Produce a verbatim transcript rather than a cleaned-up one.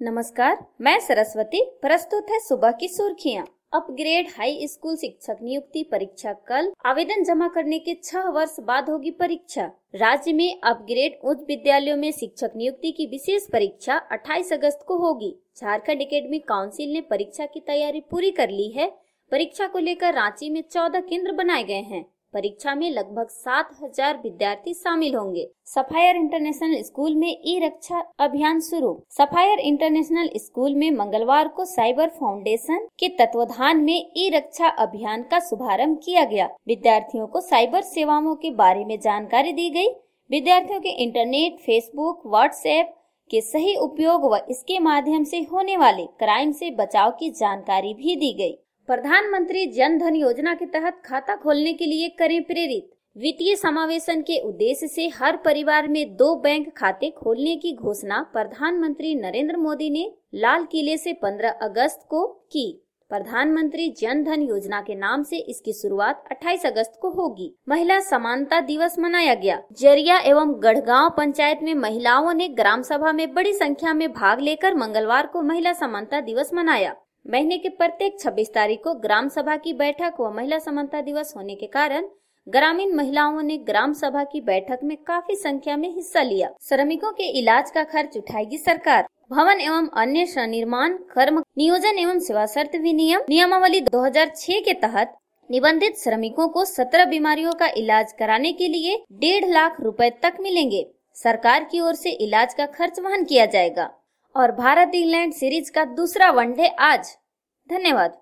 नमस्कार, मैं सरस्वती। प्रस्तुत है सुबह की सुर्खियां। अपग्रेड हाई स्कूल शिक्षक नियुक्ति परीक्षा कल। आवेदन जमा करने के छह वर्ष बाद होगी परीक्षा। राज्य में अपग्रेड उच्च विद्यालयों में शिक्षक नियुक्ति की विशेष परीक्षा अट्ठाईस अगस्त को होगी। झारखंड एकेडमिक काउंसिल ने परीक्षा की तैयारी पूरी कर ली है। परीक्षा को लेकर रांची में चौदह केंद्र बनाए गए हैं। परीक्षा में लगभग सात हजार विद्यार्थी शामिल होंगे। सफायर इंटरनेशनल स्कूल में ई रक्षा अभियान शुरू। सफायर इंटरनेशनल स्कूल में मंगलवार को साइबर फाउंडेशन के तत्वाधान में ई रक्षा अभियान का शुभारंभ किया गया। विद्यार्थियों को साइबर सेवाओं के बारे में जानकारी दी गई। विद्यार्थियों के इंटरनेट, फेसबुक, व्हाट्सएप के सही उपयोग व इसके माध्यम से होने वाले क्राइम से बचाव की जानकारी भी दी गई। प्रधानमंत्री जन धन योजना के तहत खाता खोलने के लिए करें प्रेरित। वित्तीय समावेशन के उद्देश्य से हर परिवार में दो बैंक खाते खोलने की घोषणा प्रधानमंत्री नरेंद्र मोदी ने लाल किले से पंद्रह अगस्त को की। प्रधानमंत्री जन धन योजना के नाम से इसकी शुरुआत अट्ठाईस अगस्त को होगी। महिला समानता दिवस मनाया गया। जरिया एवं गढ़गांव पंचायत में महिलाओं ने ग्राम सभा में बड़ी संख्या में भाग लेकर मंगलवार को महिला समानता दिवस मनाया। महीने के प्रत्येक छब्बीस तारीख को ग्राम सभा की बैठक व महिला समानता दिवस होने के कारण ग्रामीण महिलाओं ने ग्राम सभा की बैठक में काफी संख्या में हिस्सा लिया। श्रमिकों के इलाज का खर्च उठाएगी सरकार। भवन एवं अन्य सनिर्माण कर्म नियोजन एवं सेवा शर्त विनियम नियमावली दो हजार छह के तहत निबंधित श्रमिकों को सत्रह बीमारियों का इलाज कराने के लिए डेढ़ लाख रुपए तक मिलेंगे। सरकार की ओर से इलाज का खर्च वहन किया जाएगा। और भारत इंग्लैंड सीरीज का दूसरा वनडे आज। धन्यवाद।